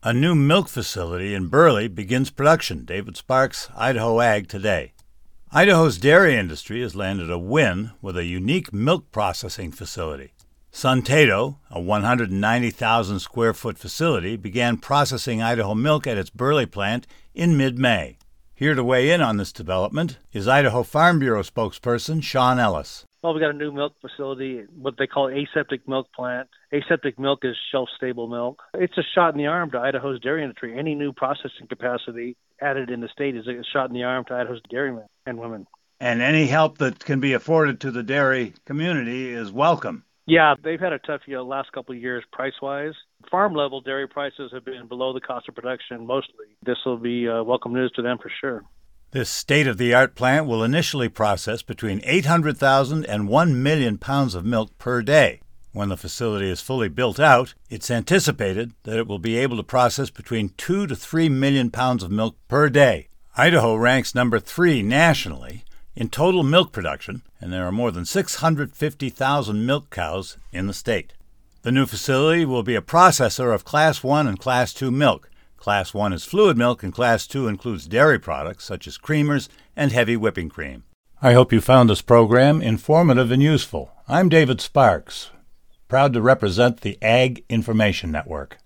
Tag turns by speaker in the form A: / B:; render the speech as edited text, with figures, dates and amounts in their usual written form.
A: A new milk facility in Burley begins production. David Sparks, Idaho Ag Today. Idaho's dairy industry has landed a win with a unique milk processing facility. Suntato, a 190,000 square foot facility, began processing Idaho milk at its Burley plant in mid-May. Here to weigh in on this development is Idaho Farm Bureau spokesperson Sean Ellis.
B: Well, we got a new milk facility, what they call aseptic milk plant. Aseptic milk is shelf-stable milk. It's a shot in the arm to Idaho's dairy industry. Any new processing capacity added in the state is a shot in the arm to Idaho's dairymen and women.
A: And any help that can be afforded to the dairy community is welcome.
B: Yeah, they've had a tough last couple of years price-wise. Farm-level dairy prices have been below the cost of production mostly. This will be welcome news to them for sure.
A: This state-of-the-art plant will initially process between 800,000 and 1 million pounds of milk per day. When the facility is fully built out, it's anticipated that it will be able to process between 2 to 3 million pounds of milk per day. Idaho ranks number 3 nationally in total milk production, and there are more than 650,000 milk cows in the state. The new facility will be a processor of Class 1 and Class 2 milk. Class 1 is fluid milk, and Class 2 includes dairy products such as creamers and heavy whipping cream. I hope you found this program informative and useful. I'm David Sparks, proud to represent the Ag Information Network.